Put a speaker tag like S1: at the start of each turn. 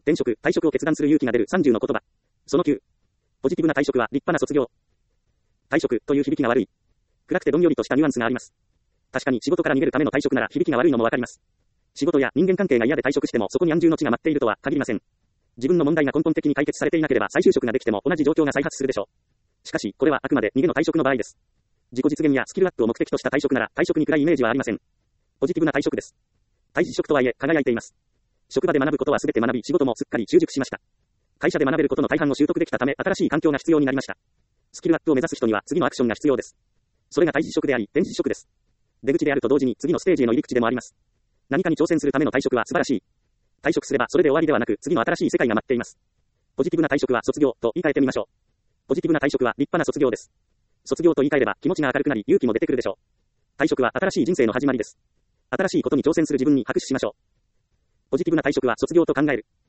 S1: 転職、退職を決断する勇気が出る30の言葉。その9。ポジティブな退職は立派な卒業。退職という響きが悪い。暗くてどんよりとしたニュアンスがあります。確かに仕事から逃げるための退職なら響きが悪いのもわかります。仕事や人間関係が嫌で退職してもそこに安住の地が待っているとは限りません。自分の問題が根本的に解決されていなければ再就職ができても同じ状況が再発するでしょう。しかし、これはあくまで逃げの退職の場合です。自己実現やスキルアップを目的とした退職なら退職に暗いイメージはありません。ポジティブな退職です。退職とはいえ輝いています。職場で学ぶことはすべて学び、仕事もすっかり習熟しました。会社で学べることの大半を習得できたため新しい環境が必要になりました。スキルアップを目指す人には次のアクションが必要です。それが退職であり、転職です。出口であると同時に次のステージへの入り口でもあります。何かに挑戦するための退職は素晴らしい。退職すればそれで終わりではなく次の新しい世界が待っています。ポジティブな退職は卒業と言い換えてみましょう。ポジティブな退職は立派な卒業です。卒業と言い換えれば気持ちが明るくなり勇気も出てくるでしょう。退職は新しい人生の始まりです。新しいことに挑戦する自分に拍手しましょう。ポジティブな退職は卒業と考える。